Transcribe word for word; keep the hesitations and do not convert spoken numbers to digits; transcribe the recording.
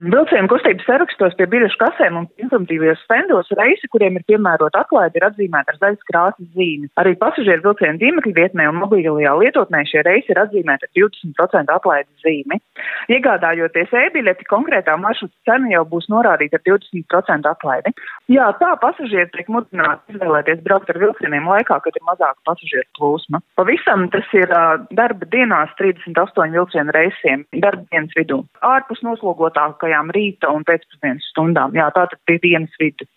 Vilcienu kustības sarakstos pie biļešu kasēm un informatīvajos stendos reisi, kuriem ir piemērota atlaide, ir atzīmēta ar zaļas krāsas zīmi. Arī pasažieru vilcienu tīmekļa vietnē un mobilajā lietotnē šie reisi ir atzīmēti ar divdesmit procentu atlaides zīmi. Iegādājoties e-biļeti, konkrētā maršruta cena jau būs norādīta ar divdesmit procentu atlaidi. Jā, tā pasažieri tiek mudināti izvēlēties braukt ar vilcieniem laikā, kad ir mazāka pasažieru plūsma. Pavisam tas ir uh, darba dienās trīsdesmit astoņi vilcienu reisiem darba dienas vidū. Ārpus noslogotākajām rīta un pēcpusdienas stundām. Jā, tātad pie dienas vidu.